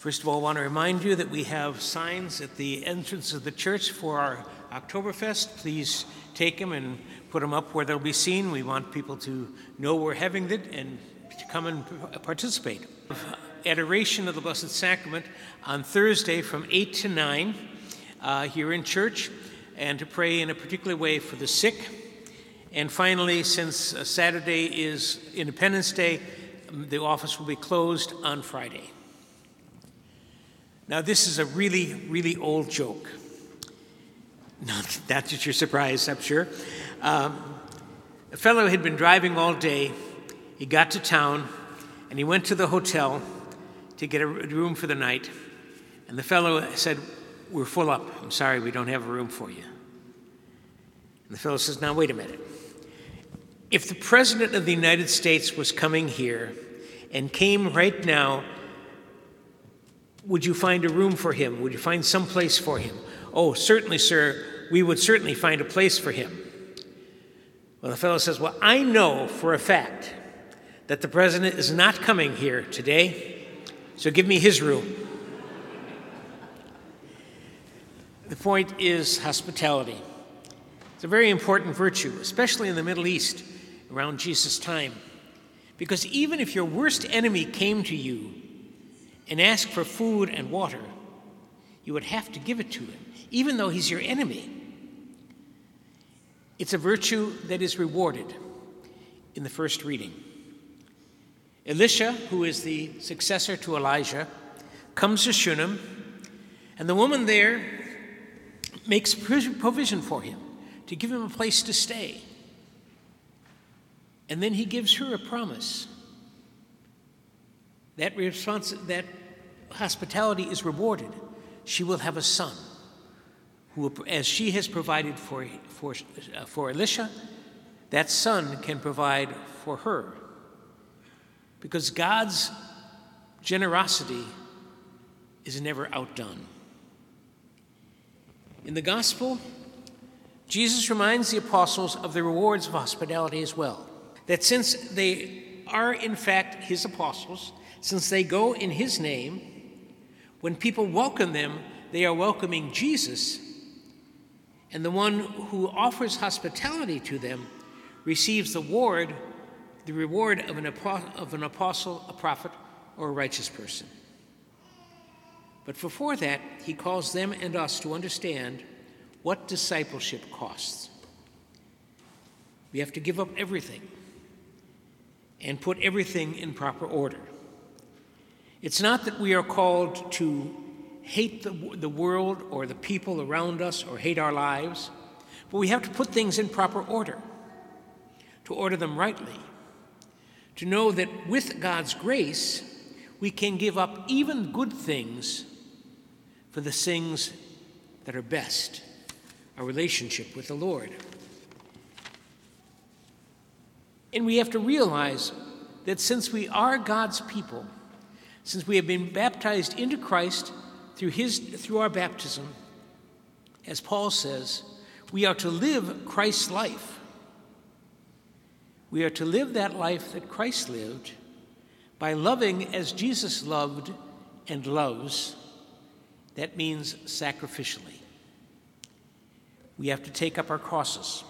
First of all, I want to remind you that we have signs at the entrance of the church for our Oktoberfest. Please take them and put them up where they'll be seen. We want people to know we're having it and to come and participate. Adoration of the Blessed Sacrament on Thursday from 8 to 9 here in church, and to pray in a particular way for the sick. And finally, since Saturday is Independence Day, the office will be closed on Friday. Now, this is a really, really old joke. Not that you're surprised, I'm sure. A fellow had been driving all day. He got to town, and he went to the hotel to get a room for the night. And the fellow said, "We're full up. I'm sorry, we don't have a room for you." And the fellow says, "Now, wait a minute. If the President of the United States was coming here and came right now, would you find a room for him? Would you find some place for him?" "Oh, certainly, sir. We would certainly find a place for him." Well, the fellow says, "Well, I know for a fact that the President is not coming here today, so give me his room." The point is hospitality. It's a very important virtue, especially in the Middle East around Jesus' time. Because even if your worst enemy came to you and asked for food and water, you would have to give it to him, even though he's your enemy. It's a virtue that is rewarded in the first reading. Elisha, who is the successor to Elijah, comes to Shunem, and the woman there makes provision for him to give him a place to stay. And then he gives her a promise. That hospitality is rewarded. She will have a son, who, as she has provided for Elisha, that son can provide for her. Because God's generosity is never outdone. In the gospel, Jesus reminds the apostles of the rewards of hospitality as well. That since they are in fact his apostles, since they go in his name, when people welcome them, they are welcoming Jesus, and the one who offers hospitality to them receives the reward of an apostle, a prophet, or a righteous person. But before that, he calls them and us to understand what discipleship costs. We have to give up everything and put everything in proper order. It's not that we are called to hate the world or the people around us or hate our lives, but we have to put things in proper order, to order them rightly, to know that with God's grace, we can give up even good things for the things that are best, our relationship with the Lord. And we have to realize that since we are God's people, since we have been baptized into Christ through our baptism, as Paul says, we are to live Christ's life. We are to live that life that Christ lived by loving as Jesus loved and loves. That means sacrificially. We have to take up our crosses.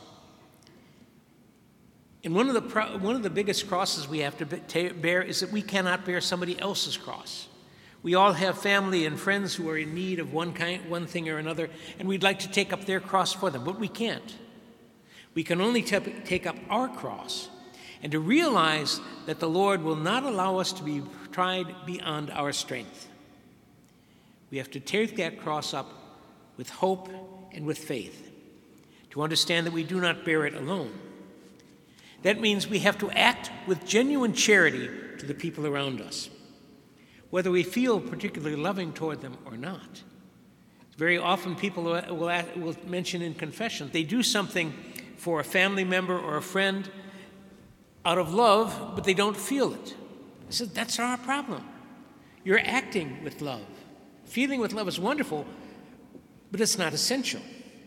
And one of the biggest crosses we have to bear is that we cannot bear somebody else's cross. We all have family and friends who are in need of one thing or another, and we'd like to take up their cross for them, but we can't. We can only take up our cross, and to realize that the Lord will not allow us to be tried beyond our strength. We have to take that cross up with hope and with faith, to understand that we do not bear it alone. That means we have to act with genuine charity to the people around us, whether we feel particularly loving toward them or not. Very often people will mention in confession they do something for a family member or a friend out of love, but they don't feel it. I said, that's not our problem. You're acting with love. Feeling with love is wonderful, but it's not essential.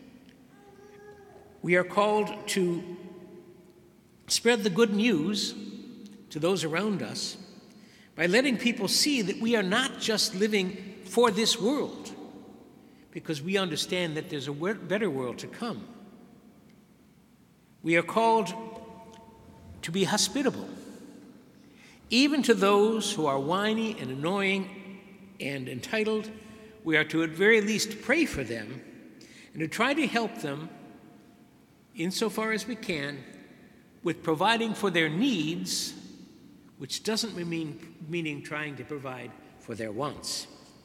We are called to spread the good news to those around us, by letting people see that we are not just living for this world, because we understand that there's a better world to come. We are called to be hospitable, even to those who are whiny and annoying and entitled. We are to at very least pray for them and to try to help them insofar as we can with providing for their needs, which doesn't mean trying to provide for their wants.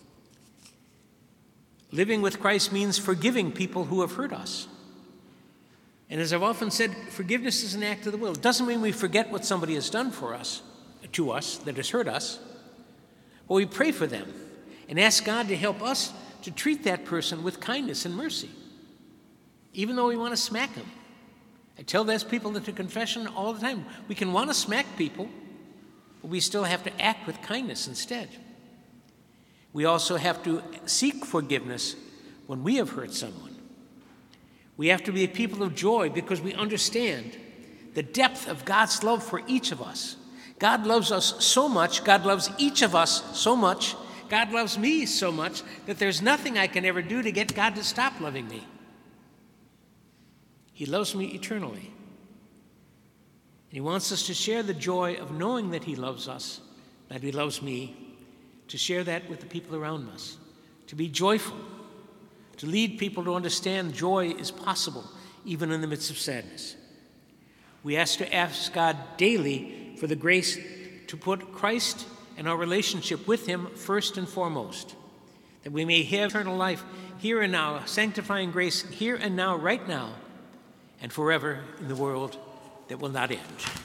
Living with Christ means forgiving people who have hurt us. And as I've often said, forgiveness is an act of the will. It doesn't mean we forget what somebody has done for us, to us, that has hurt us, but we pray for them and ask God to help us to treat that person with kindness and mercy, even though we want to smack them. I tell those people at the confession all the time, we can want to smack people, but we still have to act with kindness instead. We also have to seek forgiveness when we have hurt someone. We have to be a people of joy because we understand the depth of God's love for each of us. God loves us so much, God loves each of us so much, God loves me so much that there's nothing I can ever do to get God to stop loving me. He loves me eternally. And He wants us to share the joy of knowing that He loves us, that He loves me, to share that with the people around us, to be joyful, to lead people to understand joy is possible even in the midst of sadness. We have to ask God daily for the grace to put Christ and our relationship with Him first and foremost, that we may have eternal life here and now, sanctifying grace here and now, right now, and forever in the world that will not end.